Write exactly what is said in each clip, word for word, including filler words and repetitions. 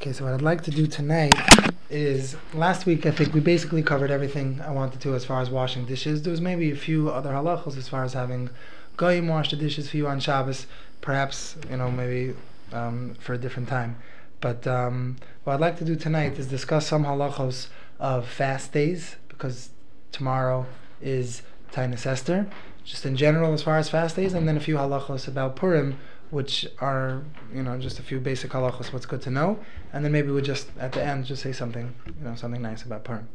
Okay, so what I'd like to do tonight is, last week I think we basically covered everything I wanted to as far as washing dishes. There was maybe a few other halachos as far as having goyim wash the dishes for you on Shabbos, perhaps, you know, maybe um, for a different time. But um, what I'd like to do tonight is discuss some halachos of fast days, because tomorrow is Tainus Esther, just in general as far as fast days, and then a few halachos about Purim, which are, you know, just a few basic halachos, what's good to know, and then maybe we'll just, at the end, just say something, you know, something nice about Purim.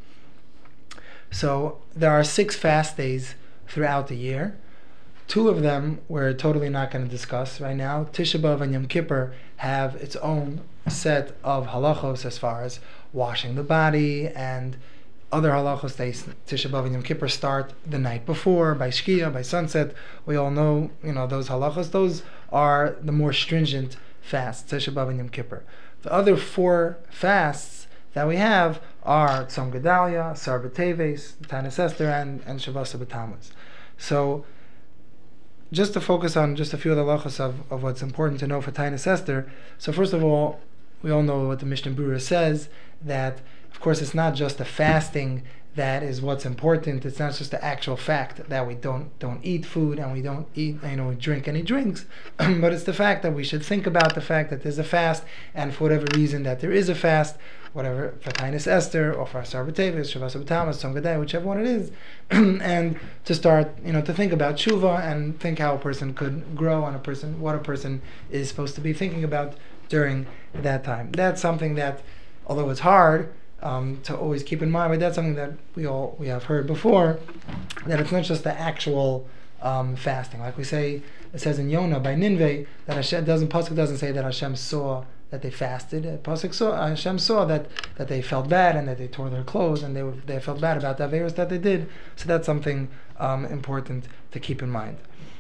So, there are six fast days throughout the year. Two of them we're totally not going to discuss right now. Tisha B'Av and Yom Kippur have its own set of halachos as far as washing the body, and other halachos. They, Tisha B'Av and Yom Kippur start the night before, by Shkia, by sunset. We all know, you know, those halachos. Those are the more stringent fasts, Tisha B'Av and Yom Kippur. The other four fasts that we have are Tzom Gedalia, Sar B'Teves, Tainus Esther, and, and Shavasa B'Tammuz. So, just to focus on just a few of the halachos of, of what's important to know for Tainus Esther. So first of all, we all know what the Mishnah Berurah says, that of course it's not just the fasting that is what's important. It's not just the actual fact that we don't don't eat food and we don't eat, you know, drink any drinks, but it's the fact that we should think about the fact that there's a fast, and for whatever reason that there is a fast, whatever, for Tainus Esther or for Sar B'Teves, Shavasa B'Tammuz, Tzom Gedalia, whichever one it is, and to start, you know, to think about tshuva and think how a person could grow, and a person, what a person is supposed to be thinking about during that time. That's something that, although it's hard um, to always keep in mind, but that's something that we all we have heard before, that it's not just the actual um, fasting. Like we say, it says in Yonah by Nineveh that Hashem doesn't pasuk doesn't say that Hashem saw that they fasted. Pasuk saw Hashem saw that, that they felt bad and that they tore their clothes and they were, they felt bad about the averos that they did. So that's something um, important to keep in mind.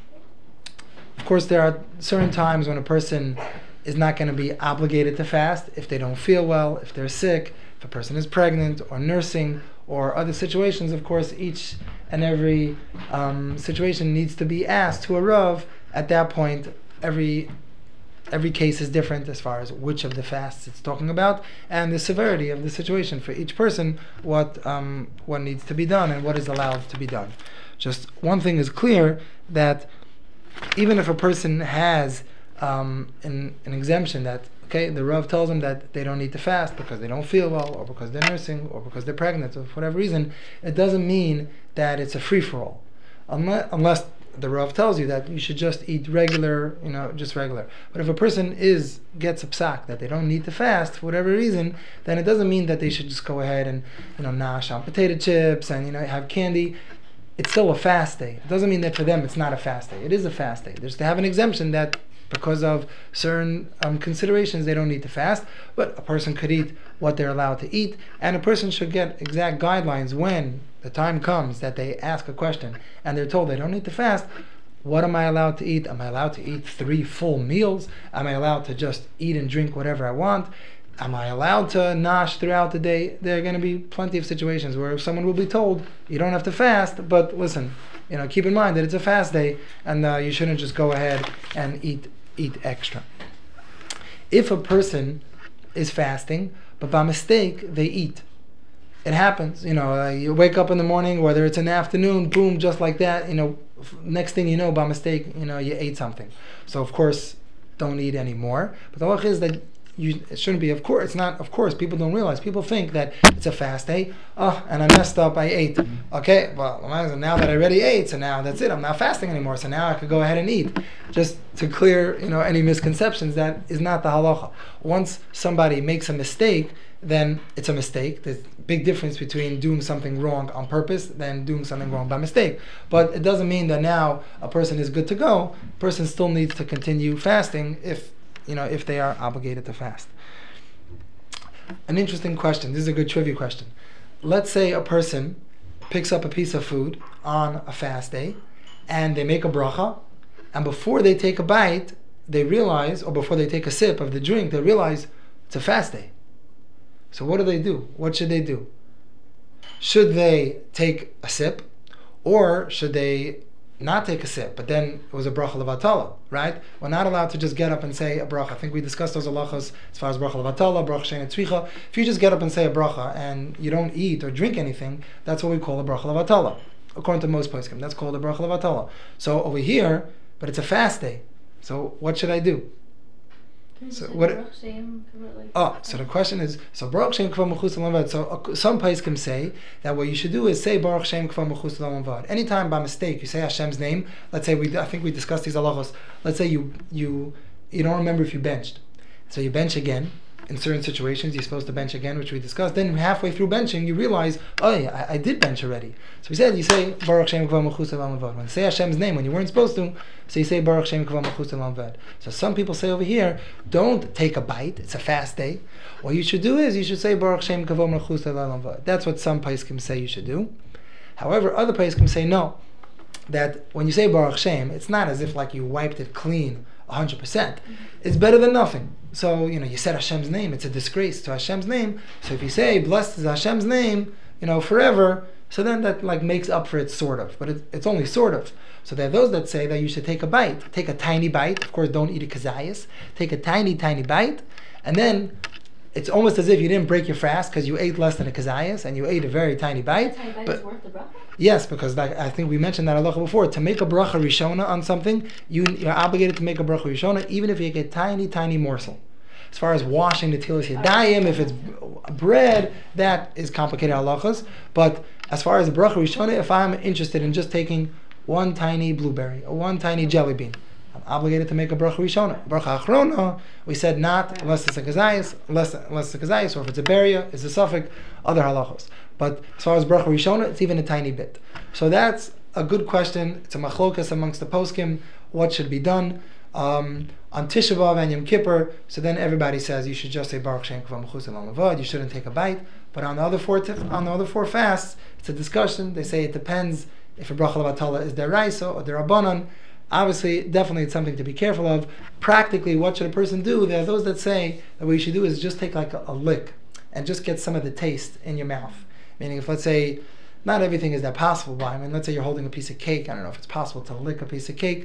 Of course, there are certain times when a person is not going to be obligated to fast if they don't feel well, if they're sick, if a person is pregnant or nursing or other situations. Of course, each and every um, situation needs to be asked to a Rav. At that point, every every case is different as far as which of the fasts it's talking about and the severity of the situation for each person, what um, what needs to be done and what is allowed to be done. Just one thing is clear, that even if a person has um, an, an exemption that, okay, the Rav tells them that they don't need to fast because they don't feel well, or because they're nursing, or because they're pregnant, or for whatever reason, it doesn't mean that it's a free-for-all. Unless, unless the Rav tells you that you should just eat regular, you know, just regular. But if a person is gets a psak that they don't need to fast for whatever reason, then it doesn't mean that they should just go ahead and, you know, nash on potato chips and, you know, have candy. It's still a fast day. It doesn't mean that for them it's not a fast day. It is a fast day. There's to have an exemption that because of certain um, considerations they don't need to fast, but a person could eat what they're allowed to eat, and a person should get exact guidelines when the time comes that they ask a question and they're told they don't need to fast. What am I allowed to eat? Am I allowed to eat three full meals? Am I allowed to just eat and drink whatever I want? Am I allowed to nash throughout the day? There are going to be plenty of situations where someone will be told, you don't have to fast, but listen, you know, keep in mind that it's a fast day, and uh, you shouldn't just go ahead and eat eat extra. If a person is fasting, but by mistake they eat, it happens. You know, uh, you wake up in the morning, whether it's in the afternoon, boom, just like that. You know, f- next thing you know, by mistake, you know, you ate something. So of course, don't eat anymore. But the halach is that you it shouldn't be. Of course, it's not. Of course, people don't realize. People think that it's a fast day. Oh, and I messed up. I ate. Okay, well, now that I already ate, so now that's it. I'm not fasting anymore. So now I could go ahead and eat. Just to clear, you know, any misconceptions, that is not the halacha. Once somebody makes a mistake, then it's a mistake. There's a big difference between doing something wrong on purpose than doing something wrong by mistake. But it doesn't mean that now a person is good to go. A person still needs to continue fasting if, you know, if they are obligated to fast. An interesting question. This is a good trivia question. Let's say a person picks up a piece of food on a fast day, and they make a bracha, and before they take a bite, they realize, or before they take a sip of the drink, they realize it's a fast day. So what do they do? What should they do? Should they take a sip, or should they not take a sip, but then it was a bracha levatala, right? We're not allowed to just get up and say a bracha. I think we discussed those halachos as far as bracha levatala, bracha shein tzricha. If you just get up and say a bracha and you don't eat or drink anything, that's what we call a bracha levatala. According to most poskim, that's called a bracha levatala. So over here, but it's a fast day. So what should I do? So what? Oh, so the question is, so Baruch Shem Kvar Mechus L'Vad. So uh, some poskim say that what you should do is say Baruch Shem Kvar Mechus L'Vad. Anytime by mistake you say Hashem's name, let's say we, I think we discussed these halachos. Let's say you you you don't remember if you benched, so you bench again. In certain situations, you're supposed to bench again, which we discussed. Then halfway through benching, you realize, oh yeah, I, I did bench already. So we said, you say Baruch Shem Kvar Mechus L'Vad. When you say Hashem's name when you weren't supposed to, so you say Baruch Shem Kvar Mechus L'Vad. So some people say over here, don't take a bite. It's a fast day. What you should do is you should say Baruch Shem Kvar Mechus L'Vad. That's what some poskim say you should do. However, other poskim say no. That when you say Baruch Shem, it's not as if like you wiped it clean one hundred percent. It's better than nothing. So, you know, you said Hashem's name, it's a disgrace to Hashem's name. So if you say, blessed is Hashem's name, you know, forever, so then that like makes up for it sort of. But it, it's only sort of. So there are those that say that you should take a bite. Take a tiny bite. Of course, don't eat a kazayas. Take a tiny, tiny bite. And then it's almost as if you didn't break your fast because you ate less than a kazayas and you ate a very tiny bite. A tiny bite but, is worth the bracha? Yes, because like I think we mentioned that halacha before. To make a bracha rishona on something, you, you're obligated to make a bracha rishona even if you get a tiny, tiny morsel. As far as washing the tilas yadayim, if it's bread, that is complicated halachas. But as far as the bracha rishona, if I'm interested in just taking one tiny blueberry or one tiny jelly bean, I'm obligated to make a bracha rishona. Bracha achrona, we said not unless it's a kazayas, unless unless it's a kazayas, or if it's a beria, it's a suffix, other halachos. But as far as bracha rishona, it's even a tiny bit. So that's a good question. It's a machlokas amongst the poskim. What should be done? Um, on Tisha B'Av and Yom Kippur, so then everybody says you should just say Baruch Shem Kvar Mechus L'Vad. You shouldn't take a bite. But on the other four tif- on the other four fasts, it's a discussion. They say it depends if a bracha levatala is deraisa or derabanan. Obviously, definitely it's something to be careful of. Practically, what should a person do? There are those that say that what you should do is just take like a, a lick and just get some of the taste in your mouth. Meaning, if let's say not everything is that possible, but I mean, let's say you're holding a piece of cake. I don't know if it's possible to lick a piece of cake.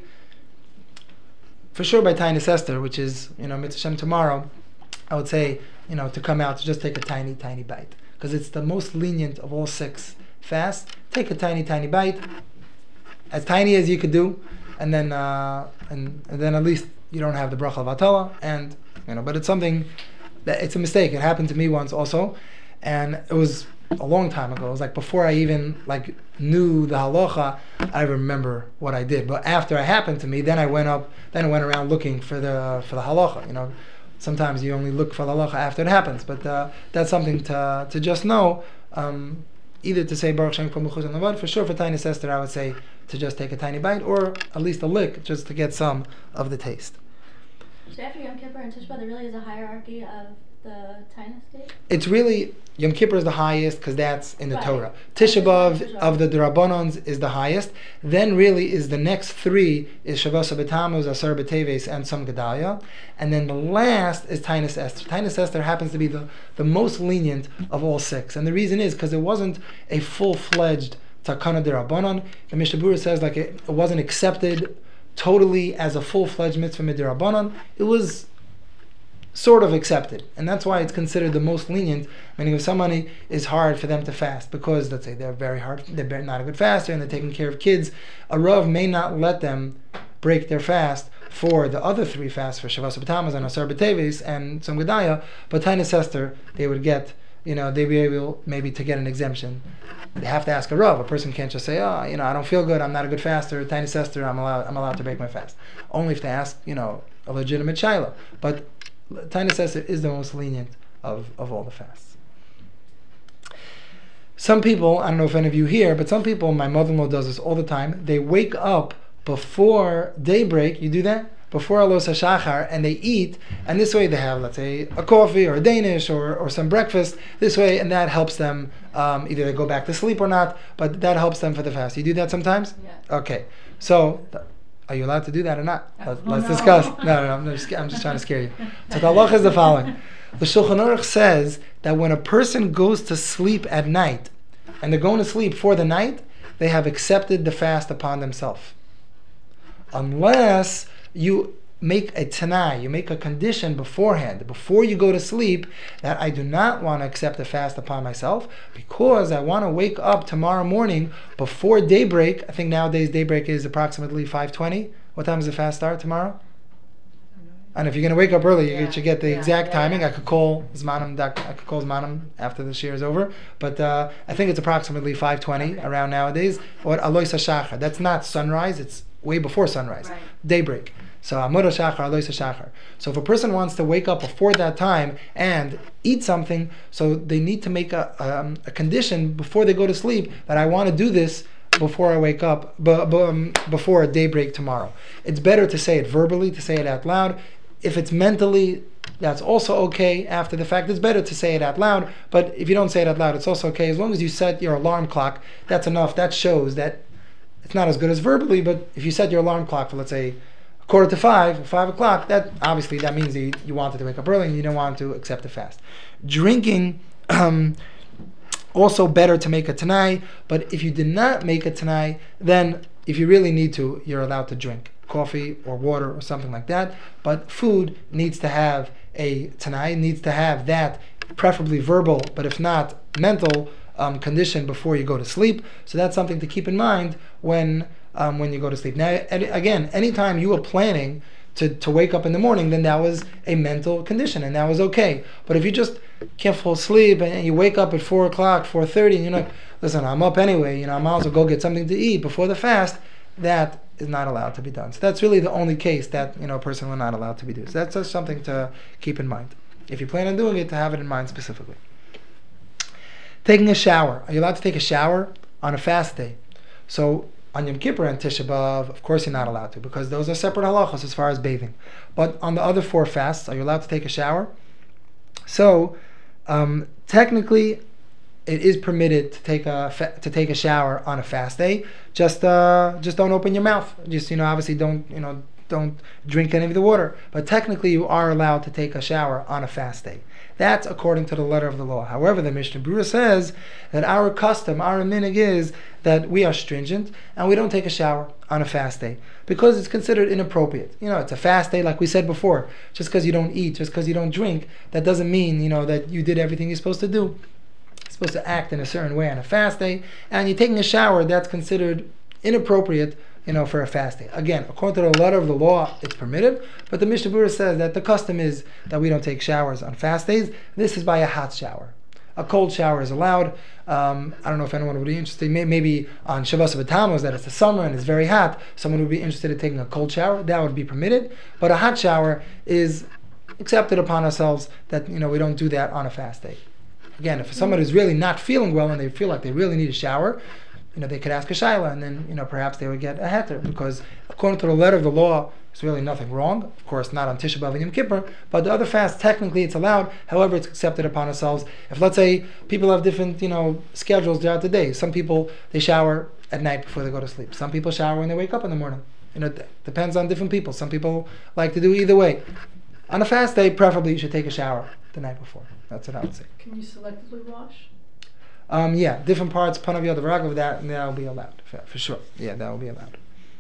For sure, by Tainus Esther, which is, you know, Mitzvah Shem tomorrow, I would say, you know, to come out to just take a tiny, tiny bite. Because it's the most lenient of all six fasts. Take a tiny, tiny bite, as tiny as you could do, and then uh, and, and then at least you don't have the bracha levatala, and, you know, but it's something that, it's a mistake. It happened to me once also, and it was a long time ago. It was like before I even like knew the halacha, I remember what I did. But after it happened to me, then I went up, then I went around looking for the for the halacha. You know, sometimes you only look for the halacha after it happens. But uh, that's something to to just know. Um, either to say Baruch Shem Kvar Mechus L'Vad, for sure for Tainus Esther I would say to just take a tiny bite, or at least a lick, just to get some of the taste. So after Yom Kippur and Tisha B'Av, there really is a hierarchy of the Tainus days? It's really, Yom Kippur is the highest because that's in the right. Torah. Tisha B'Av of the D'Rabbanans is the highest. Then really is the next three is Shavuos B'Tammuz, Asar B'Teves, and Tzom Gedalia. And then the last is Tainus Esther. Tainus Esther happens to be the, the most lenient of all six. And the reason is because it wasn't a full-fledged Takana D'Rabbanan. The Mishnah Berurah says like it, it wasn't accepted totally as a full-fledged mitzvah D'Rabbanan. It was sort of accepted, and that's why it's considered the most lenient. Meaning, if somebody is hard for them to fast because, let's say, they're very hard, they're not a good faster, and they're taking care of kids, a Rav may not let them break their fast for the other three fasts, for Shavuos B'Tammuz and Asar B'Teves and Tzom Gedalia. But Tainus Esther, they would get, you know, they'd be able maybe to get an exemption. They have to ask a Rav. A person can't just say, oh, you know, I don't feel good, I'm not a good faster. Tainus Esther, I'm allowed, I'm allowed to break my fast. Only if they ask, you know, a legitimate shaila. But Tainus Esther is the most lenient of, of all the fasts. Some people, I don't know if any of you here, but some people, my mother-in-law does this all the time, they wake up before daybreak, you do that? Before Alos HaShachar, and they eat, and this way they have, let's say, a coffee or a Danish or, or some breakfast, this way, and that helps them, um, either they go back to sleep or not, but that helps them for the fast. You do that sometimes? Yeah. Okay. So, th- are you allowed to do that or not? Let's, oh, let's no. discuss. No, no, no, I'm just, I'm just trying to scare you. So the halacha is the following. The Shulchan Aruch says that when a person goes to sleep at night, and they're going to sleep for the night, they have accepted the fast upon themselves. unless you make a tanai, you make a condition beforehand, before you go to sleep, that I do not want to accept a fast upon myself because I want to wake up tomorrow morning before daybreak. I think nowadays daybreak is approximately five twenty. What time does the fast start tomorrow? And if you're going to wake up early, you Yeah. should get the Yeah, exact yeah, timing. yeah. I could call Zmanim. I could call Zmanim after the shir is over. But uh, I think it's approximately five twenty Okay. around nowadays. Or Alois HaShachar. That's not sunrise. It's way before sunrise. Right. Daybreak. So Amud HaShachar, Alois HaShachar. So if a person wants to wake up before that time and eat something, so they need to make a, um, a condition before they go to sleep that I want to do this before I wake up, b- b- um, before daybreak tomorrow. It's better to say it verbally, to say it out loud. If it's mentally, that's also okay after the fact. It's better to say it out loud, but if you don't say it out loud, it's also okay. As long as you set your alarm clock, that's enough. That shows that it's not as good as verbally, but if you set your alarm clock for, let's say, a quarter to five, or five o'clock, that obviously that means that you, you wanted to wake up early and you don't want to accept the fast. Drinking, um, also better to make a tanai, but if you did not make a tanai, then if you really need to, you're allowed to drink coffee or water or something like that. But food needs to have a tanai, needs to have that, preferably verbal, but if not mental, um, condition before you go to sleep. So that's something to keep in mind when um, when you go to sleep. Now, and again, anytime you were planning to, to wake up in the morning, then that was a mental condition, and that was okay. But if you just can't fall asleep and you wake up at four o'clock, four thirty, and you're like, listen, I'm up anyway, you know, I might as well go get something to eat before the fast, that is not allowed to be done. So that's really the only case that, you know, a person will not allowed to be doing. So that's just something to keep in mind. If you plan on doing it, to have it in mind specifically. Taking a shower. Are you allowed to take a shower on a fast day? So on Yom Kippur and Tisha B'Av, of course you're not allowed to, because those are separate halachos as far as bathing. But on the other four fasts, are you allowed to take a shower? So um, technically, it is permitted to take a fa- to take a shower on a fast day. Just uh, just don't open your mouth. Just, you know, obviously don't you know don't drink any of the water. But technically, you are allowed to take a shower on a fast day. That's according to the letter of the law. However, the Mishnah Berurah says that our custom, our minhag is that we are stringent and we don't take a shower on a fast day because it's considered inappropriate. You know, it's a fast day, like we said before. Just because you don't eat, just because you don't drink, that doesn't mean, you know, that you did everything you're supposed to do. You're supposed to act in a certain way on a fast day, and you're taking a shower, that's considered inappropriate, you know, for a fast day. Again, according to the letter of the law, it's permitted, but the Mishnah Berurah says that the custom is that we don't take showers on fast days. This is by a hot shower. A cold shower is allowed. Um, I don't know if anyone would be interested. Maybe on Shavuos B'Tammuz, that it's the summer and it's very hot, someone would be interested in taking a cold shower. That would be permitted. But a hot shower is accepted upon ourselves that, you know, we don't do that on a fast day. Again, if someone is really not feeling well and they feel like they really need a shower, you know, they could ask a shaila, and then, you know, perhaps they would get a heter, because according to the letter of the law, there's really nothing wrong. Of course, not on Tisha B'Av and Yom Kippur, but the other fasts, technically it's allowed. However, it's accepted upon ourselves. If, let's say, people have different, you know, schedules throughout the day. Some people, they shower at night before they go to sleep. Some people shower when they wake up in the morning. You know, it depends on different people. Some people like to do either way. On a fast day, preferably you should take a shower the night before. That's what I would say. Can you selectively wash? Um, yeah, different parts, panav yod v'ragav, that that will be allowed for, for sure. Yeah, that will be allowed.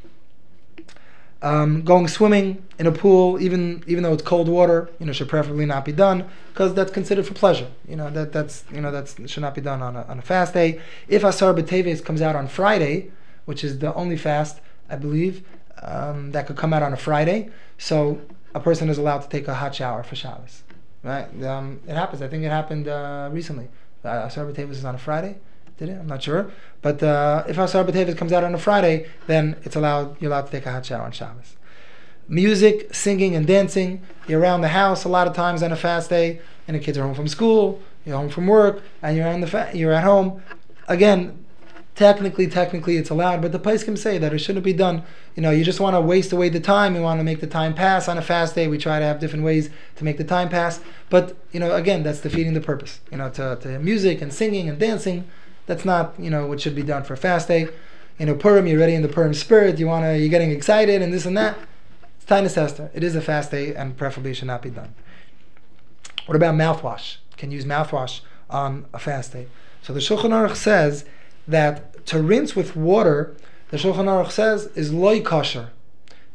Um, going swimming in a pool, even even though it's cold water, you know, should preferably not be done, because that's considered for pleasure. You know, that that's you know that's should not be done on a on a fast day. If Asar B'Teves comes out on Friday, which is the only fast I believe um, that could come out on a Friday, so a person is allowed to take a hot shower for Shabbos. Right? Um, it happens. I think it happened uh, recently. Uh, Asar B'Teves is on a Friday. Did it? I'm not sure. But uh, if Asar B'Teves comes out on a Friday, then it's allowed. You're allowed to take a hot shower on Shabbos. Music, singing, and dancing. You're around the house a lot of times on a fast day, and the kids are home from school. You're home from work, and you're on the fa- you're at home. Again, technically, technically, it's allowed. But the poskim say that it shouldn't be done. You know, you just want to waste away the time. You want to make the time pass on a fast day. We try to have different ways to make the time pass. But you know, again, that's defeating the purpose. You know, to, to music and singing and dancing. That's not, you know, what should be done for a fast day. You know, Purim, you're ready in the Purim spirit. You wanna, you're getting excited and this and that. It's Tainus Esther. It is a fast day, and preferably should not be done. What about mouthwash? Can you use mouthwash on a fast day? So the Shulchan Aruch says that to rinse with water, the Shulchan Aruch says is loy kosher.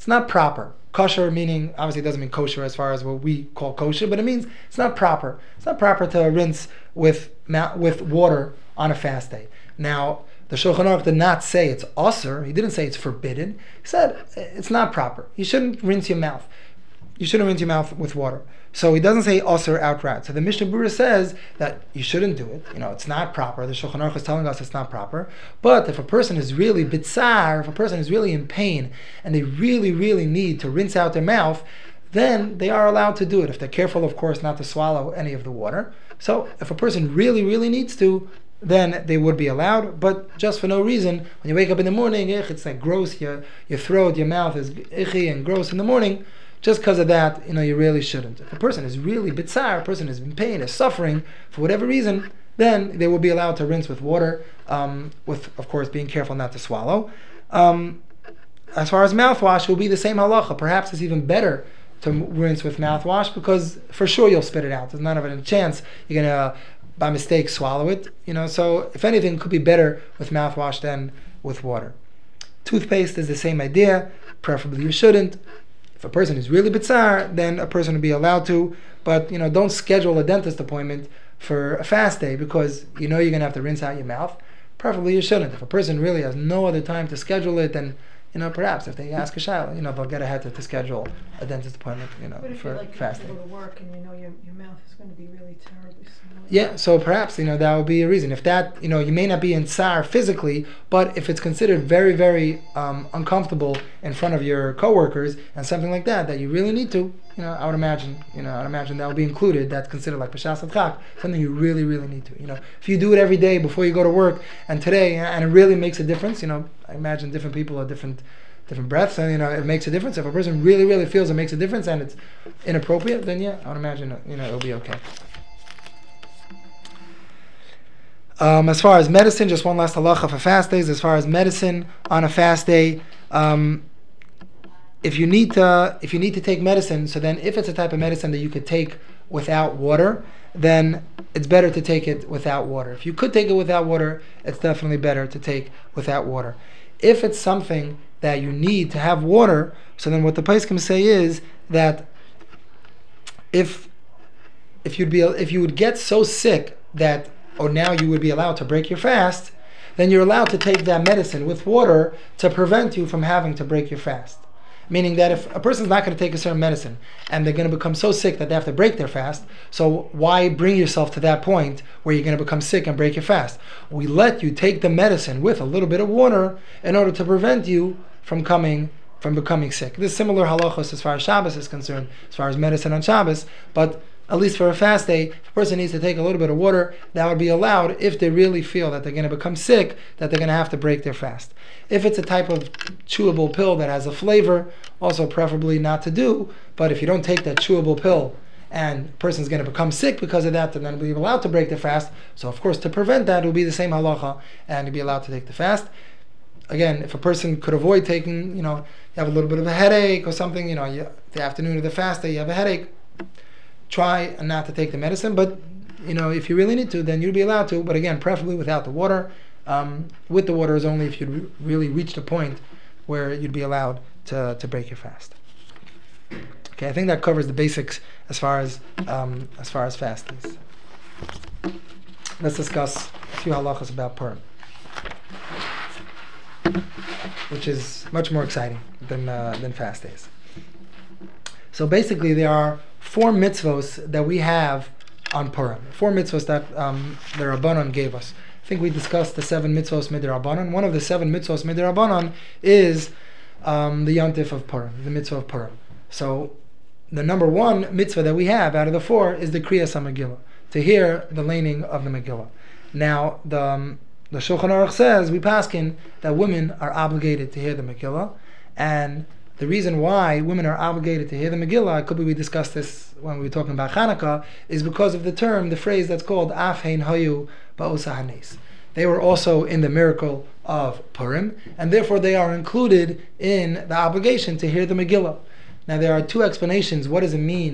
it's not proper. Kosher meaning, obviously it doesn't mean kosher as far as what we call kosher, but it means it's not proper. It's not proper to rinse with with water on a fast day. Now, the Shulchan Aruch did not say it's usur. He didn't say it's forbidden. He said it's not proper. You shouldn't rinse your mouth. You shouldn't rinse your mouth with water. So he doesn't say usur outright. So the Mishnah Berurah says that you shouldn't do it. You know, it's not proper. The Shulchan Aruch is telling us it's not proper. But if a person is really bitzar, if a person is really in pain, and they really, really need to rinse out their mouth, then they are allowed to do it. If they're careful, of course, not to swallow any of the water. So if a person really, really needs to, then they would be allowed. But just for no reason, when you wake up in the morning, it's like gross, your, your throat, your mouth is ichy and gross in the morning, just because of that, you know, you really shouldn't. If a person is really bitzar, a person is in pain, is suffering, for whatever reason, then they will be allowed to rinse with water, um, with, of course, being careful not to swallow. Um, as far as mouthwash, it will be the same halacha. Perhaps it's even better to rinse with mouthwash, because for sure you'll spit it out. There's not even a chance you're going to, by mistake, swallow it. You know, so if anything, it could be better with mouthwash than with water. Toothpaste is the same idea. Preferably you shouldn't. If a person is really bitzar, then a person would be allowed to, but you know, don't schedule a dentist appointment for a fast day because you know you're going to have to rinse out your mouth. Preferably you shouldn't. If a person really has no other time to schedule it, then you know, perhaps if they ask a shayla, you know, they'll get ahead to, to schedule a dentist appointment, you know, but if for you're like fasting. you have to go to work and you know your, your mouth is going to be really terribly small. Yeah, so perhaps, you know, that would be a reason. If that, you know, you may not be in tsar physically, but if it's considered very, very um, uncomfortable in front of your coworkers and something like that, that you really need to, you know, I would imagine, you know, I would imagine that would be included. That's considered like b'shas adchak, something you really, really need to. You know, if you do it every day before you go to work and today, and it really makes a difference, you know, I imagine different people are different different breaths, and you know, it makes a difference. If a person really, really feels it makes a difference and it's inappropriate, then yeah, I would imagine, you know, it'll be okay. Um, as far as medicine, just one last halacha for fast days. As far as medicine on a fast day, um, if you need to, if you need to take medicine, so then if it's a type of medicine that you could take without water, then it's better to take it without water. If you could take it without water, it's definitely better to take without water. If it's something that you need to have water, so then what the poskim say is that if if you'd be if you would get so sick that or now you would be allowed to break your fast, then you're allowed to take that medicine with water to prevent you from having to break your fast. Meaning that if a person's not going to take a certain medicine and they're going to become so sick that they have to break their fast, so why bring yourself to that point where you're going to become sick and break your fast? We let you take the medicine with a little bit of water in order to prevent you from coming from becoming sick. There's similar halachos as far as Shabbos is concerned, as far as medicine on Shabbos, but at least for a fast day, if a person needs to take a little bit of water, that would be allowed if they really feel that they're going to become sick, that they're going to have to break their fast. If it's a type of chewable pill that has a flavor, also preferably not to do, but if you don't take that chewable pill and a person's going to become sick because of that, then they'll be allowed to break their fast. So of course, to prevent that, it will be the same halacha, and you'll be allowed to take the fast. Again, if a person could avoid taking, you know, you have a little bit of a headache or something, you know, you, the afternoon of the fast day, you have a headache, try not to take the medicine, but you know, if you really need to, then you'd be allowed to, but again, preferably without the water. Um, with the water is only if you re- really reach the point where you'd be allowed to, to break your fast. Okay, I think that covers the basics as far as um, as far as fastings. Let's discuss a few halachas about Purim, which is much more exciting than uh, than fast days. So basically, there are four mitzvos that we have on Purim. Four mitzvos that um, the Rabbanon gave us. I think we discussed the seven mitzvos midrabanan. One of the seven mitzvos midrabanan is um, the yontif of Purim, the mitzvah of Purim. So the number one mitzvah that we have out of the four is the Kriyas HaMegillah, to hear the laning of the Megillah. Now the um, the Shulchan Aruch says we paskin that women are obligated to hear the Megillah, and the reason why women are obligated to hear the Megillah, could be we discussed this when we were talking about Hanukkah, is because of the term, the phrase that's called Af Hein Hayu Ba'osa Hanes. They were also in the miracle of Purim, and therefore they are included in the obligation to hear the Megillah. Now there are two explanations. What does it mean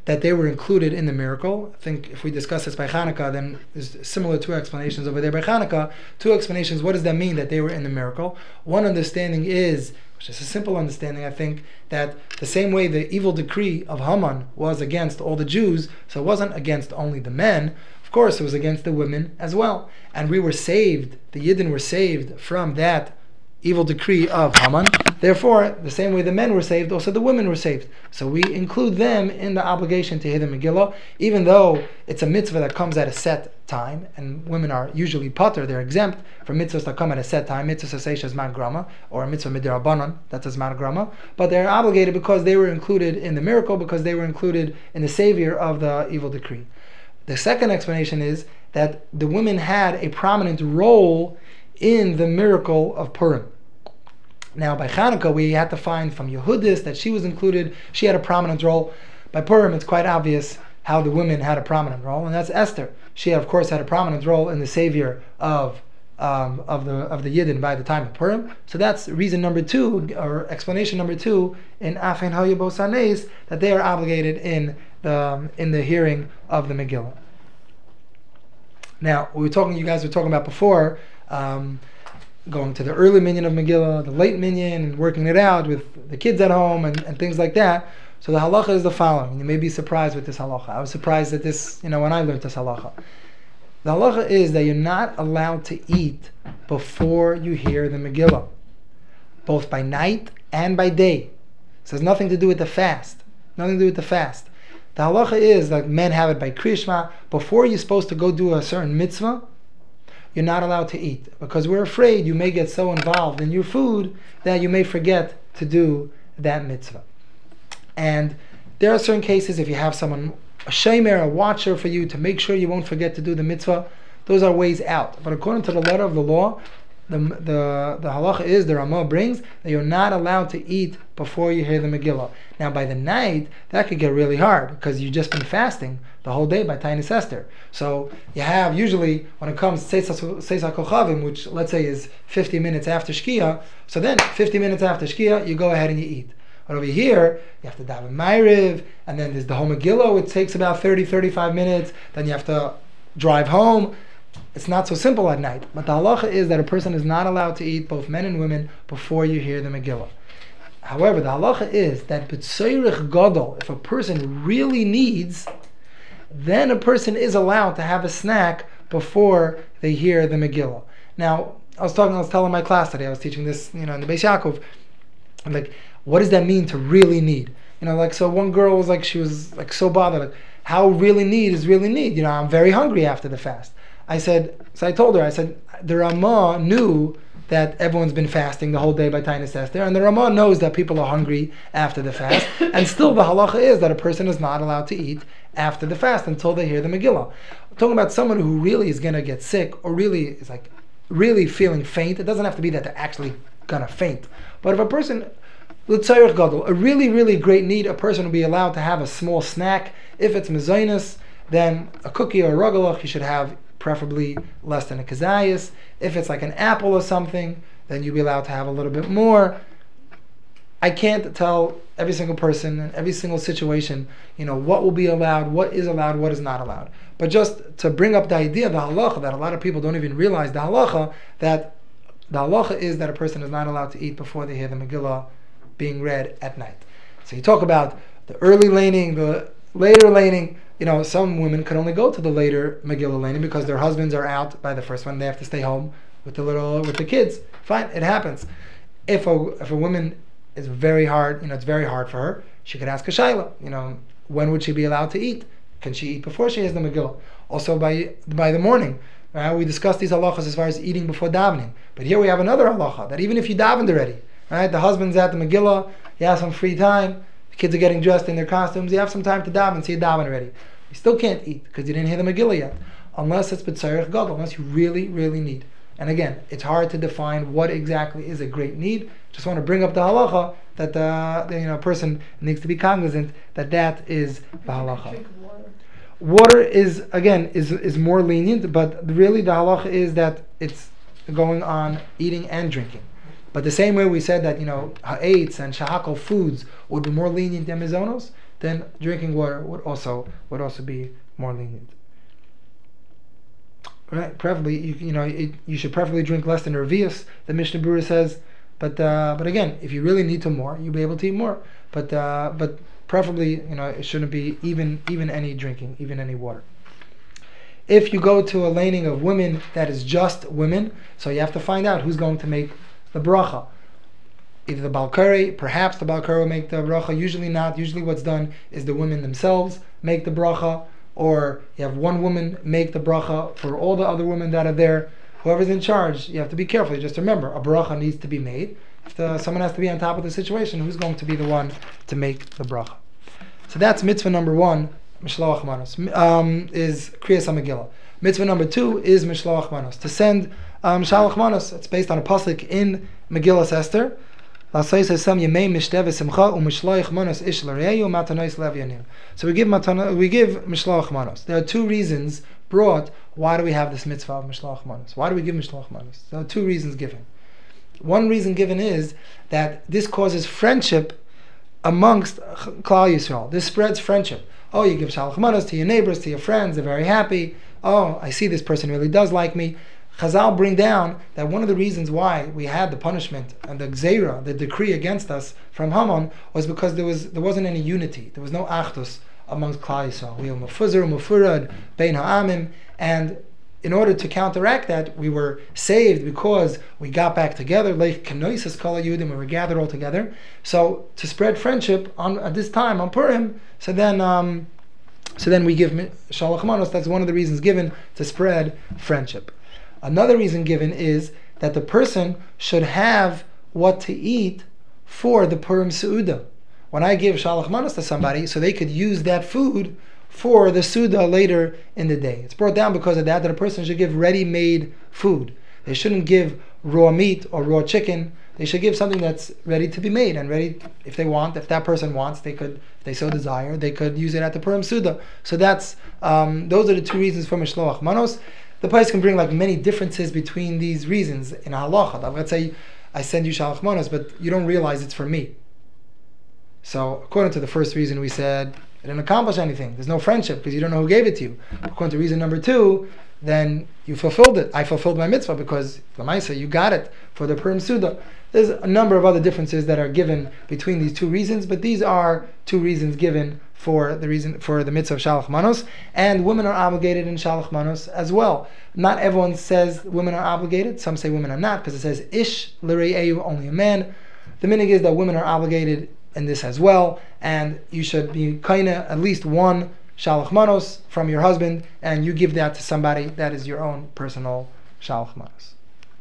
that they were included in the miracle. I think if we discuss this by Hanukkah, then there's similar two explanations over there by Hanukkah. Two explanations. What does that mean that they were in the miracle? One understanding is, which is a simple understanding, I think, that the same way the evil decree of Haman was against all the Jews, so it wasn't against only the men. Of course, it was against the women as well. And we were saved, the Yidden were saved from that evil decree of Haman. Therefore, the same way the men were saved, also the women were saved. So we include them in the obligation to hear the Megillah, even though it's a mitzvah that comes at a set time, and women are usually pater, they're exempt from mitzvahs that come at a set time, mitzvah sasesha zman grama, or a mitzvah midirabanan, that's a zman grama, but they're obligated because they were included in the miracle, because they were included in the savior of the evil decree. The second explanation is that the women had a prominent role in the miracle of Purim. Now, by Hanukkah, we had to find from Yehudis that she was included. She had a prominent role. By Purim, it's quite obvious how the women had a prominent role, and that's Esther. She, of course, had a prominent role in the savior of um, of the of the Yidden by the time of Purim. So that's reason number two, or explanation number two, in Afen Hayabos Hanes, that they are obligated in the um, in the hearing of the Megillah. Now, we were talking. You guys were talking about before. Um, going to the early minyan of Megillah, the late minyan, and working it out with the kids at home and, and things like that. So the halacha is the following. You may be surprised with this halacha. I was surprised at this, you know, when I learned this halacha. The halacha is that you're not allowed to eat before you hear the Megillah, both by night and by day. This has nothing to do with the fast. Nothing to do with the fast. The halacha is that men have it by Krishma. Before you're supposed to go do a certain mitzvah, you're not allowed to eat, because we're afraid you may get so involved in your food that you may forget to do that mitzvah. And there are certain cases, if you have someone, a shemer, a watcher for you, to make sure you won't forget to do the mitzvah, those are ways out. But according to the letter of the law, the the, the halacha is, the Ramah brings, that you're not allowed to eat before you hear the Megillah. Now by the night, that could get really hard, because you've just been fasting the whole day by Tainis Esther. So you have, usually, when it comes to Seisa Kochavim, which let's say is fifty minutes after Shkia, so then fifty minutes after Shkia, you go ahead and you eat. But over here, you have to daven Ma'ariv, and then there's the whole Megillah, which takes about thirty to thirty-five minutes, then you have to drive home. It's not so simple at night. But the halacha is that a person is not allowed to eat, both men and women, before you hear the Megillah. However, the halacha is that b'tzoyrich gadol, if a person really needs, then a person is allowed to have a snack before they hear the Megillah. Now, I was talking, I was telling my class today, I was teaching this, you know, in the Beis Yaakov. I'm like, what does that mean to really need? You know, like, so one girl was like, she was like so bothered, like, how really need is really need? You know, I'm very hungry after the fast. I said, so I told her, I said, the Ramah knew that everyone's been fasting the whole day by Tainis Esther, and the Ramah knows that people are hungry after the fast, and still the halacha is that a person is not allowed to eat after the fast until they hear the Megillah. I'm talking about someone who really is going to get sick, or really is like, really feeling faint. It doesn't have to be that they're actually going to faint. But if a person, l'tzayich gadol, a really, really great need, a person will be allowed to have a small snack. If it's mezainis, then a cookie or a rogalach, you should have preferably less than a kazayas. If it's like an apple or something, then you'll be allowed to have a little bit more. I can't tell every single person in every single situation, you know, what will be allowed, what is allowed, what is not allowed. But just to bring up the idea, the halacha, that a lot of people don't even realize, the halacha, that the halacha is that a person is not allowed to eat before they hear the Megillah being read at night. So you talk about the early laning, the later laning. You know, some women can only go to the later Megillah laning because their husbands are out by the first one. They have to stay home with the little with the kids. Fine, it happens. If a if a woman is very hard, you know, it's very hard for her, she could ask a shayla. You know, when would she be allowed to eat? Can she eat before she has the Megillah? Also by by the morning. Right? We discussed these halachas as far as eating before davening. But here we have another halacha that even if you davened already, right? The husband's at the Megillah, he has some free time. The kids are getting dressed in their costumes. You have some time to daven, so you daven already. You still can't eat because you didn't hear the Megillah yet, unless it's b'tzarech gadol, unless you really, really need. And again, it's hard to define what exactly is a great need. Just want to bring up the halacha that the, the you know person needs to be cognizant that that is the halacha. Drink water. Water is again is is more lenient, but really the halacha is that it's going on eating and drinking. But the same way we said that, you know, ha'etz and shahakal foods would be more lenient than mizonos, then drinking water would also would also be more lenient. Right? Preferably, you, you know, it, you should preferably drink less than Revius, the Mishnah Berurah says. But uh, but again, if you really need to more, you'll be able to eat more. But uh, but preferably, you know, it shouldn't be even even any drinking, even any water. If you go to a laning of women that is just women, so you have to find out who's going to make the bracha. Either the Balkari, perhaps the Balkari will make the bracha, usually not. Usually what's done is the women themselves make the bracha, or you have one woman make the bracha for all the other women that are there. Whoever's in charge, you have to be careful. Just remember, a bracha needs to be made. If the, someone has to be on top of the situation, who's going to be the one to make the bracha? So that's mitzvah number one, Mishloach Manos, um, is Kriyas HaMegillah. Mitzvah number two is Mishloach Manos, to send um, Shalach Manos. It's based on a pasuk in Megillah Esther. So we give matana, we give Mishloach Manos. There are two reasons brought. Why do we have this mitzvah of Mishloach Manos? Why do we give Mishloach Manos? There are two reasons given. One reason given is that this causes friendship amongst Klal Yisrael. This spreads friendship. Oh, you give Shalach Manos to your neighbors, to your friends, they're very happy. Oh, I see this person really does like me. Chazal bring down that one of the reasons why we had the punishment and the gzeira, the decree against us from Haman, was because there was there wasn't any unity. There was no achdus amongst Klal Yisrael. We were mufuzar, mufurad, bein ha'amim, and in order to counteract that, we were saved because we got back together, like kenoises kol hayudim, we were gathered all together. So to spread friendship on at this time on Purim, so then um, so then we give Shalach Manos. That's one of the reasons given to spread friendship. Another reason given is that the person should have what to eat for the Purim Seudah. When I give Shalach Manos to somebody, so they could use that food for the Seudah later in the day. It's brought down because of that, that a person should give ready-made food. They shouldn't give raw meat or raw chicken. They should give something that's ready to be made and ready, if they want, if that person wants, they could, if they so desire, they could use it at the Purim Seudah. So that's, um, those are the two reasons for Mishloach Manos. The place can bring like many differences between these reasons in halacha. Let's say I send you Shalach Manos, but you don't realize it's for me. So according to the first reason, we said it didn't accomplish anything. There's no friendship because you don't know who gave it to you. According to reason number two, then you fulfilled it. I fulfilled my mitzvah because Lamaisa, you got it for the Purim Seudah. There's a number of other differences that are given between these two reasons, but these are two reasons given for the reason for the mitzvah of Shalach Manos, and women are obligated in Shalach Manos as well. Not everyone says women are obligated. Some say women are not because it says Ish l're'eyu, only a man. The minig is that women are obligated in this as well, and you should be kaina at least one Shalach Manos from your husband, and you give that to somebody that is your own personal Shalach Manos.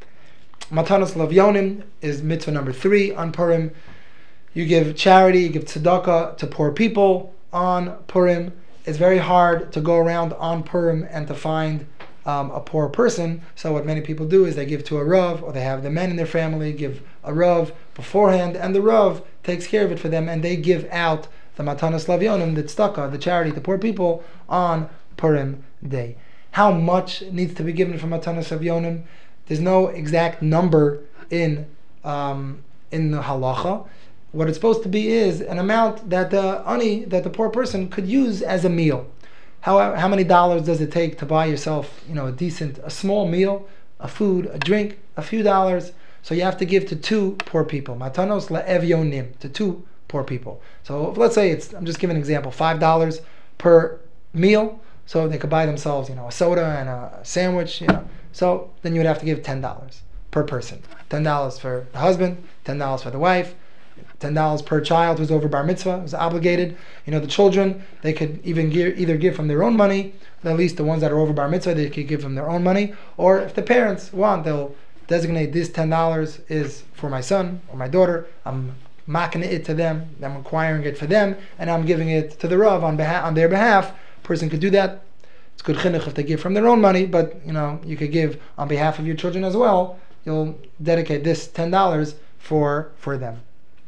Matanos Lavyonim is mitzvah number three on Purim. You give charity, you give tzedakah to poor people on Purim. It's very hard to go around on Purim and to find um, a poor person. So what many people do is they give to a Rav, or they have the men in their family give a Rav beforehand, and the Rav takes care of it for them, and they give out the Matanos Lavyonim, the tzedakah, the charity to poor people on Purim day. How much needs to be given for Matanos Lavyonim? There's no exact number in um, in the halacha. What it's supposed to be is an amount that the ani, that the poor person could use as a meal. How how many dollars does it take to buy yourself, you know, a decent, a small meal, a food, a drink, a few dollars? So you have to give to two poor people. Matanos la'evyonim, to two poor people. So let's say it's, I'm just giving an example, five dollars per meal. So they could buy themselves, you know, a soda and a sandwich, you know. So then you would have to give ten dollars per person. ten dollars for the husband, ten dollars for the wife, ten dollars per child who's over bar mitzvah, who's obligated. You know, the children, they could even give, either give from their own money, at least the ones that are over bar mitzvah, they could give from their own money, or if the parents want, they'll designate this ten dollars is for my son or my daughter. I'm making it to them, I'm acquiring it for them, and I'm giving it to the Rav on behalf, on their behalf. Person could do that. It's good chinuch if they give from their own money, but you know, you could give on behalf of your children as well. You'll dedicate this ten dollars for for them.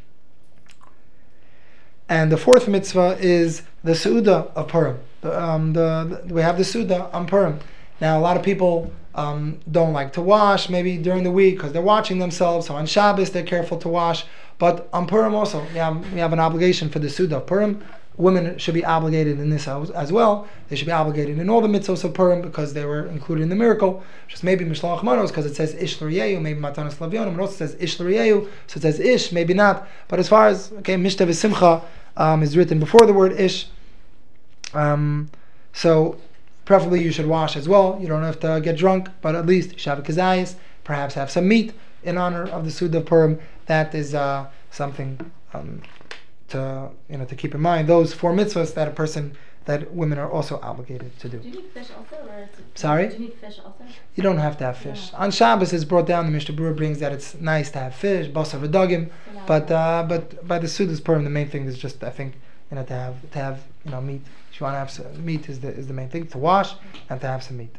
And the fourth mitzvah is the Seudah of Purim. The, um, the, the, we have the Seudah on Purim. Now, a lot of people um, don't like to wash, maybe during the week, because they're watching themselves. So on Shabbos, they're careful to wash. But on Purim also, we have, we have an obligation for the Seudah of Purim. women should be obligated in this as, as well. They should be obligated in all the mitzvos of Purim because they were included in the miracle. Just maybe Mishloach Manos because it says Ish L'Riyehu, maybe Matanas Lavionim, it also says Ish L'Riyehu, so it says Ish, maybe not. But as far as, okay, Mishta V'Simcha um, is written before the word Ish. Um, so, preferably you should wash as well. You don't have to get drunk, but at least you should have a kazayis, perhaps have some meat in honor of the Suda of Purim. That is uh, something um, to you know to keep in mind. Those four mitzvahs that a person, that women are also obligated to do. Do you need fish also, or is it, Sorry? Do you need fish also? You don't have to have fish. Yeah. On Shabbos it's brought down, the Mishnah Berurah brings that it's nice to have fish, basar v'dagim, So now- but uh, but by the Suda's Purim, the main thing is just, I think, you know, to have to have you know meat. If you want to have some, meat is the is the main thing, to wash and to have some meat.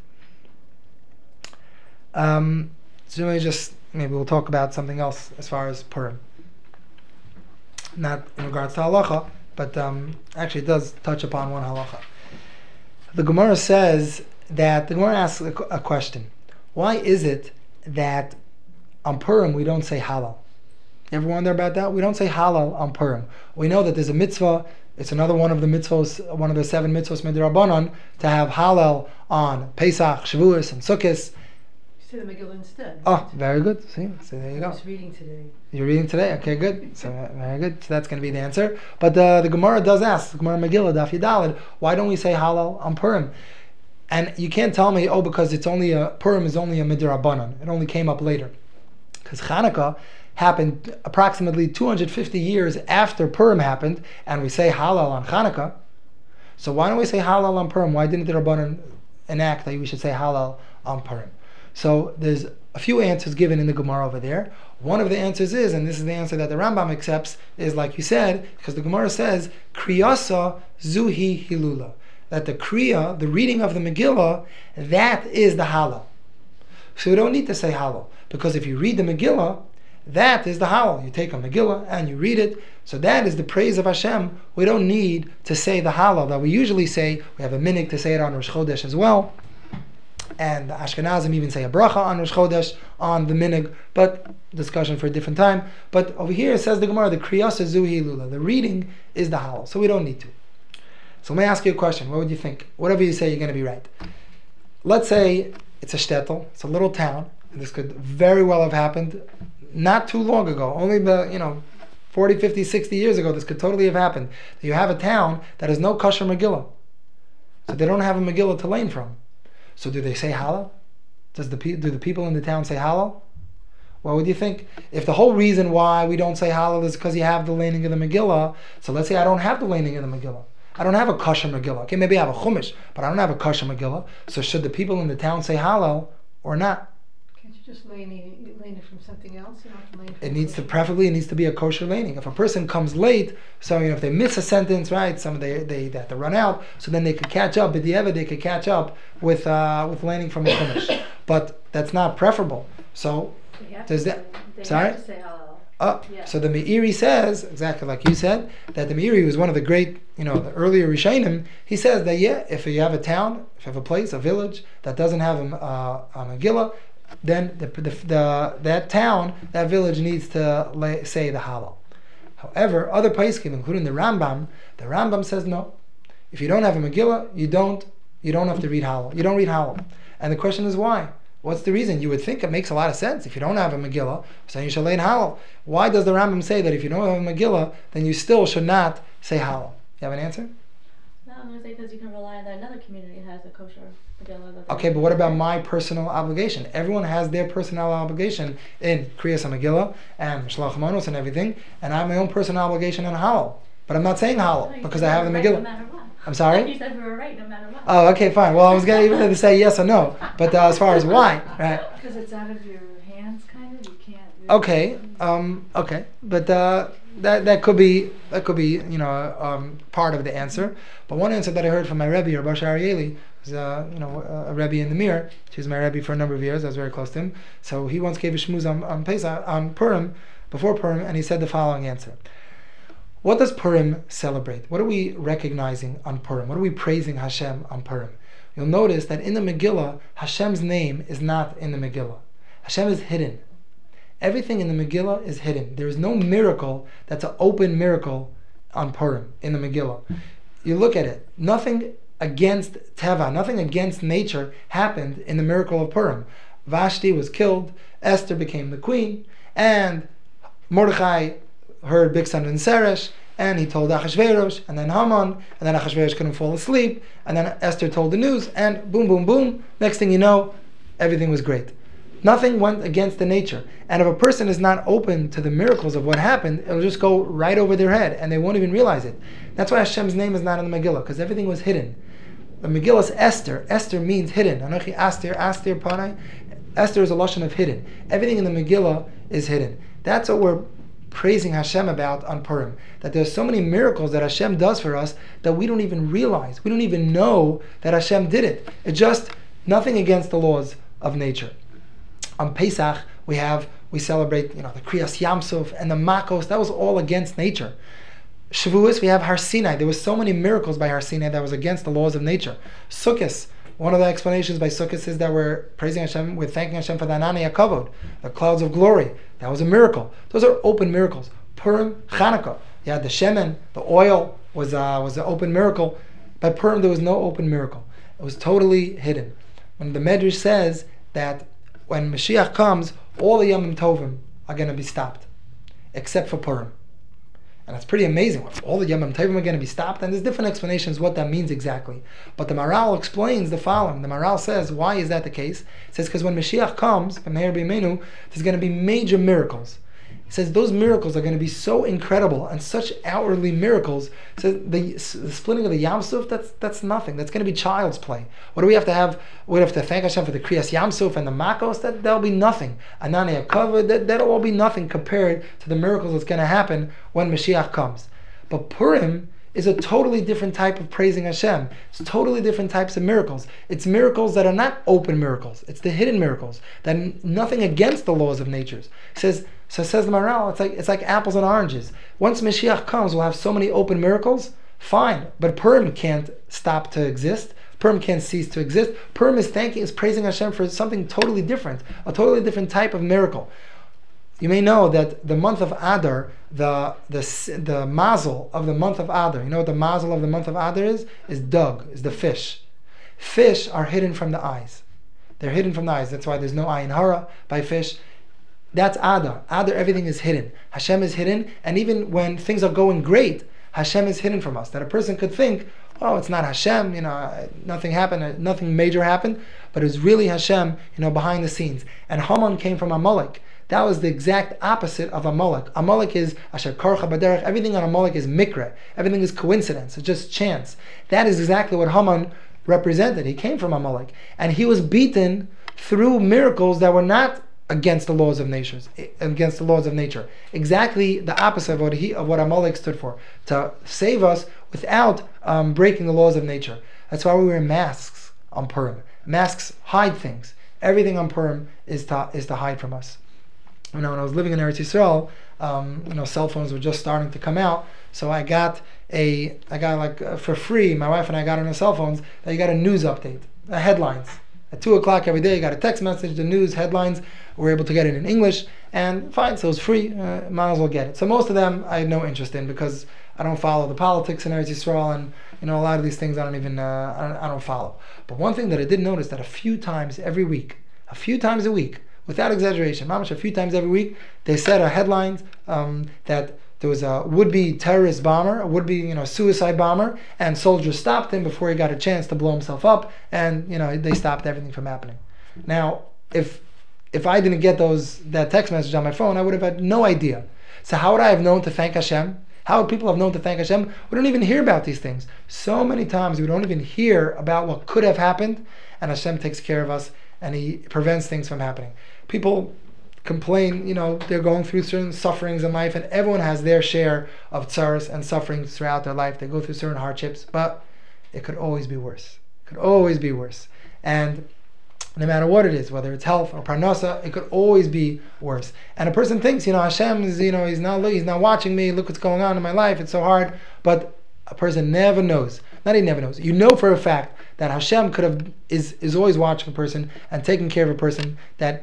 Um, so maybe just maybe we'll talk about something else as far as Purim. Not in regards to halacha, but um, actually it does touch upon one halacha. The Gemara says that the Gemara asks a, a question: why is it that on Purim we don't say halal? You ever wonder about that? We don't say halal on Purim. We know that there's a mitzvah. It's another one of the mitzvahs, one of the seven mitzvahs midrabanan, to have halal on Pesach, Shavuos, and Sukkot. Say the Megillah instead. Oh, very good. See, so there you I go. was reading today. You're reading today? Okay, good. So uh, very good. So that's going to be the answer. But uh, the Gemara does ask, the Gemara Megillah, Daf Yudalid, why don't we say halal on Purim? And you can't tell me, oh, because it's only a Purim is only a midrabanan. It only came up later. Because Chanukah happened approximately two hundred fifty years after Purim happened, and we say halal on Chanukah. So why don't we say halal on Purim? Why didn't the Rabbanan enact that we should say halal on Purim? So there's a few answers given in the Gemara over there. One of the answers is, and this is the answer that the Rambam accepts, is like you said, because the Gemara says, Kriyasa Zuhi Hilula. That the Kriya, the reading of the Megillah, that is the halal. So we don't need to say halal, because if you read the Megillah, that is the halal. You take a Megillah and you read it, so that is the praise of Hashem. We don't need to say the halal that we usually say. We have a minhag to say it on Rosh Chodesh as well. And the Ashkenazim even say a bracha on Rosh Chodesh on the minhag, but discussion for a different time. But over here it says the Gemara, the Kriyasa Zuhi Lula, the reading is the halal, so we don't need to. So let me ask you a question. What would you think? Whatever you say, you're going to be right. Let's say it's a shtetl, it's a little town, and this could very well have happened not too long ago, only the, you know, forty, fifty, sixty years ago, this could totally have happened. You have a town that has no kosher Megillah. So they don't have a Megillah to learn from. So do they say halal? Does the do the people in the town say halal? What would you think? If the whole reason why we don't say halal is because you have the laning of the Megillah, so let's say I don't have the laning of the Megillah. I don't have a kosher Megillah. Okay, maybe I have a chumash, but I don't have a kosher Megillah. So should the people in the town say halal or not? Can't you just lane it, lane it from something else? You don't have to lane it from It needs to, kosher? preferably, it needs to be a kosher laning. If a person comes late, so you know, if they miss a sentence, right, some they they, they have to run out, so then they could catch up. But the ever they could catch up with uh, with laning from a chumash. But that's not preferable. So They have does to that? say- they Sorry? have to say halal. Uh, Yeah. So the Meiri says, exactly like you said, that the Meiri was one of the great, you know, the earlier Rishonim. He says that, yeah, if you have a town, if you have a place, a village, that doesn't have a, uh, a Megillah, then the, the, the, that town, that village needs to lay, say the halal. However, other Paiskim, including the Rambam, the Rambam says no. If you don't have a Megillah, you don't, you don't have to read halal. You don't read halal. And the question is why? What's the reason? You would think it makes a lot of sense. If you don't have a Megillah, so you should lay in halal. Why does the Rambam say that if you don't have a Megillah, then you still should not say halal? You have an answer? No, I'm going to say because you can rely on that another community has a kosher Megillah. that they- Okay, but what about my personal obligation? Everyone has their personal obligation in Kriyas HaMegillah and Shlach Manos and everything, and I have my own personal obligation in halal. But I'm not saying No, halal you because said I have the we were right Megillah. No matter what. I'm sorry? You said we were right no matter what. Oh, okay, fine. Well, I was going to even to say yes or no, but uh, as far as why, right? Because it's out of your hands, kind of. You can't. Really Okay, um, okay, but uh, that that could be that could be you know um, part of the answer. But one answer that I heard from my Rebbe, Rabbi Arieli, who's uh, you know a Rebbe in the Mir. She was my Rebbe for a number of years. I was very close to him. So he once gave a shmuz on, on Pesach on Purim before Purim, and he said the following answer. What does Purim celebrate? What are we recognizing on Purim? What are we praising Hashem on Purim? You'll notice that in the Megillah, Hashem's name is not in the Megillah. Hashem is hidden. Everything in the Megillah is hidden. There is no miracle that's an open miracle on Purim in the Megillah. You look at it, nothing against Teva, nothing against nature happened in the miracle of Purim. Vashti was killed, Esther became the queen, and Mordechai heard Bigsan and Seresh, and he told Achashverosh, and then Haman, and then Achashverosh couldn't fall asleep, and then Esther told the news, and boom, boom, boom, next thing you know, everything was great. Nothing went against the nature. And if a person is not open to the miracles of what happened, it'll just go right over their head, and they won't even realize it. That's why Hashem's name is not in the Megillah, because everything was hidden. The Megillah is Esther. Esther means hidden. Anochi Aster, Aster Panai. Esther is a lashon of hidden. Everything in the Megillah is hidden. That's what we're praising Hashem about on Purim. That there's so many miracles that Hashem does for us that we don't even realize. We don't even know that Hashem did it. It's just nothing against the laws of nature. On Pesach, we have we celebrate, you know, the Kriyas Yamsuf and the Makos. That was all against nature. Shavuos, we have Har Sinai. There was so many miracles by Har Sinai that was against the laws of nature. Sukkot, one of the explanations by Sukkot is that we're praising Hashem, we're thanking Hashem for the Anani HaKavod, the clouds of glory. That was a miracle. Those are open miracles. Purim, Chanukah, you had the shemen, the oil was uh, was an open miracle. By Purim, there was no open miracle. It was totally hidden. When the Medrash says that when Mashiach comes, all the Yomim Tovim are going to be stopped, except for Purim. And it's pretty amazing. All the Yomim Tovim are going to be stopped, and there's different explanations what that means exactly. But the Maral explains the following. The Maral says, why is that the case? It says, because when Mashiach comes, there's going to be major miracles. It says those miracles are going to be so incredible and such outwardly miracles. It says the, the splitting of the Yam Suf, that's that's nothing. That's going to be child's play. What do we have to have? We have to thank Hashem for the Kriyas Yam Suf and the Makos. That that'll be nothing. Anani HaKavod, that that'll all be nothing compared to the miracles that's going to happen when Mashiach comes. But Purim is a totally different type of praising Hashem. It's totally different types of miracles. It's miracles that are not open miracles. It's the hidden miracles. That nothing against the laws of nature. It says. So says the Maral, it's like it's like apples and oranges. Once Mashiach comes, we'll have so many open miracles. Fine, but Purim can't stop to exist. Purim can't cease to exist. Purim is thanking, is praising Hashem for something totally different, a totally different type of miracle. You may know that the month of Adar, the the the mazel of the month of Adar. You know what the mazel of the month of Adar is? Is dug, is the fish. Fish are hidden from the eyes. They're hidden from the eyes. That's why there's no ayin hara by fish. That's Adar. Adar, everything is hidden. Hashem is hidden, and even when things are going great, Hashem is hidden from us. That a person could think, oh, it's not Hashem, you know, nothing happened, nothing major happened, but it was really Hashem, you know, behind the scenes. And Haman came from Amalek. That was the exact opposite of Amalek. Amalek is Asher Karcha Baderech. Everything on Amalek is mikra. Everything is coincidence. It's just chance. That is exactly what Haman represented. He came from Amalek, and he was beaten through miracles that were not against the laws of nature, against the laws of nature. Exactly the opposite of what he, of what Amalek stood for, to save us without um, breaking the laws of nature. That's why we wear masks on Purim. Masks hide things. Everything on Purim is to is to hide from us. You know, when I was living in Eretz Yisrael, um, you know, cell phones were just starting to come out, so I got a, I got like uh, for free. My wife and I got on our cell phones. That you got a news update, uh, headlines. At two o'clock every day, you got a text message, the news, headlines. We were able to get it in English, and fine, so it was free, uh, might as well get it. So most of them I had no interest in, because I don't follow the politics in Eretz Yisrael, and you know, a lot of these things I don't even, uh, I, don't, I don't follow. But one thing that I did notice, that a few times every week, a few times a week, without exaggeration, mamash, a few times every week, they said a headline um, that there was a would-be terrorist bomber, a would-be, you know, suicide bomber, and soldiers stopped him before he got a chance to blow himself up, and you know, they stopped everything from happening. Now, if if I didn't get those that text message on my phone, I would have had no idea. So how would I have known to thank Hashem? How would people have known to thank Hashem? We don't even hear about these things. So many times we don't even hear about what could have happened, and Hashem takes care of us, and He prevents things from happening. People complain, you know, they're going through certain sufferings in life, and everyone has their share of tsaras and sufferings throughout their life. They go through certain hardships, but it could always be worse. It could always be worse. And no matter what it is, whether it's health or parnasa, it could always be worse. And a person thinks, you know, Hashem is, you know, he's not, he's not watching me. Look what's going on in my life. It's so hard. But a person never knows. Not he never knows. You know for a fact that Hashem could have is is always watching a person and taking care of a person. That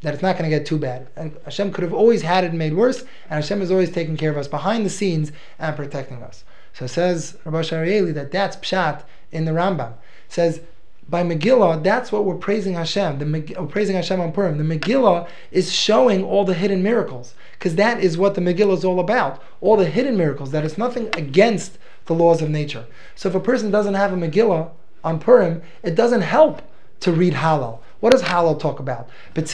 that it's not going to get too bad. And Hashem could have always had it made worse, and Hashem is always taking care of us behind the scenes and protecting us. So it says Rabbi Sharieli that that's pshat in the Rambam. It says by Megillah, that's what we're praising Hashem. The Meg- we're praising Hashem on Purim. The Megillah is showing all the hidden miracles, because that is what the Megillah is all about. All the hidden miracles. That it's nothing against the laws of nature. So if a person doesn't have a Megillah on Purim, it doesn't help to read Hallel. What does Hallel talk about? It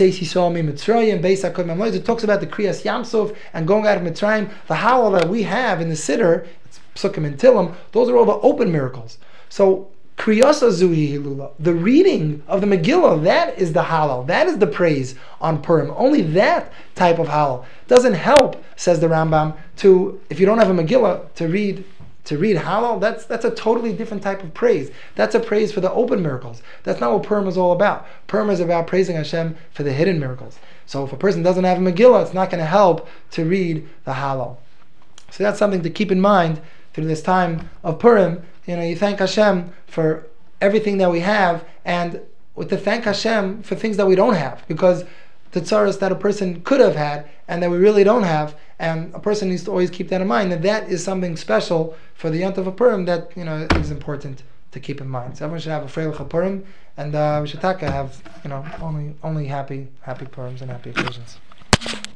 talks about the Kriyas Yamsov and going out of Mitzrayim. The Hallel that we have in the Siddur, it's Psukim and Tillim, those are all the open miracles. So Kriyasa Zuhi Hilula, the reading of the Megillah, that is the Hallel. That is the praise on Purim. Only that type of Hallel doesn't help, says the Rambam, to, if you don't have a Megillah, to read To read Hallel, that's that's a totally different type of praise. That's a praise for the open miracles. That's not what Purim is all about. Purim is about praising Hashem for the hidden miracles. So if a person doesn't have a Megillah, it's not going to help to read the Hallel. So that's something to keep in mind through this time of Purim. You know, you thank Hashem for everything that we have, and to thank Hashem for things that we don't have, because the tzaras that a person could have had and that we really don't have, and a person needs to always keep that in mind, that that is something special for the Yontav of Purim that, you know, is important to keep in mind. So everyone should have a Freilich of Purim, and uh, we should taka have, you know, only only happy happy Purims and happy occasions.